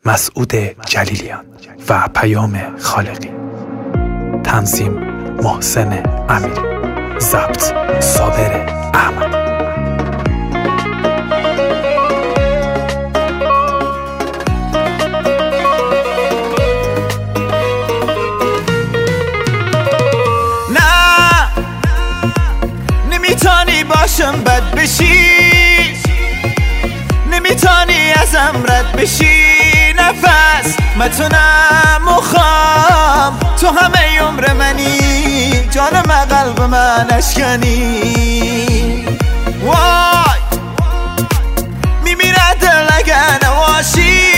مسعود جلیلیان و پیام خالقی. تنظیم محسن امیری. ضبط صابر احمد. نمیتونی باشم بد بشی، نمیتونی ازم رد بشی. نفس متونم مخام، تو همه عمر منی، جانم قلب من اشکنی. وای میمیره دل اگه نواشی،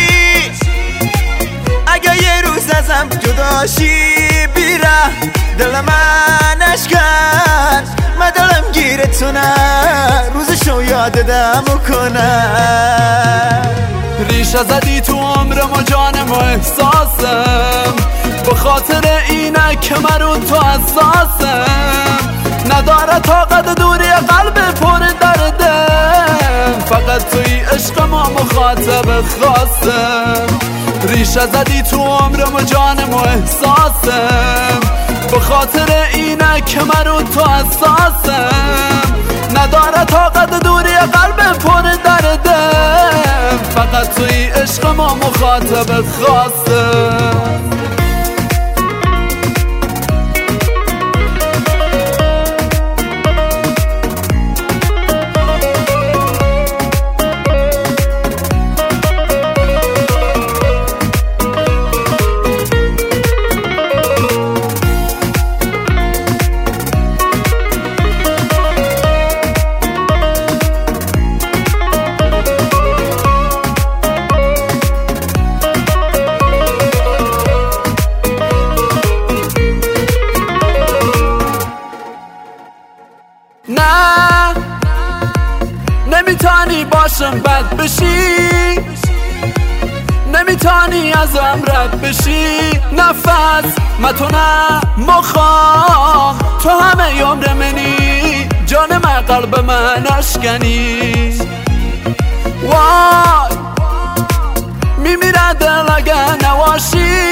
اگه یه روز ازم جداشی. بیره دل من اشکن، من دلم گیرتونه، روزشو یادم کنه. ریشه زدی تو عمرم و جانم و احساسم، به خاطر اینه که من رو تو حساسم. نداره طاقت دوری قلب پر دردم، فقط توی عشقم و مخاطب خاصم. ریشه زدی تو عمرم و جانم و احساسم، به خاطر اینه که من رو تو حساسم. نداره طاقت دوری قلب پر دردم، فقط توی عشقم و مخاطب خاصم. نه نمیتونی باشم بد بشی، نمیتونی ازم رد بشی. نفس متونم مخوام، تو همه عمر منی، جانم قلب من اشکنی. وای میمیره دل اگه نواشی،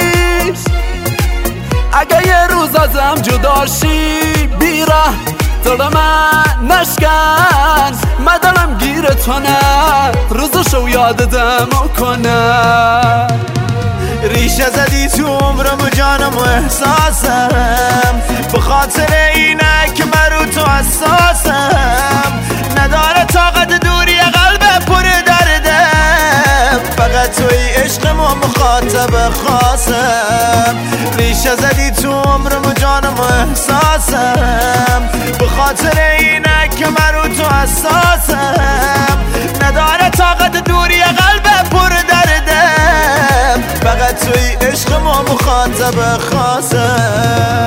اگه یه روز ازم جداشی. بیره دل من نشکن، من دلم گیرتونه، روزشو یادم کنه. ریشه زدی تو عمرم و جانم و احساسم، به خاطر اینه که من رو تو حساسم. نداره طاقت دوری قلب پر دردم، فقط توی عشقم و مخاطب خاصم. ریشه زدی تو عمرم و جانم و احساسم، به خاطر اینه که من رو تو حساسم. نداره طاقت دوری قلب پر دردم، فقط توی عشقم و مخاطب خاصم.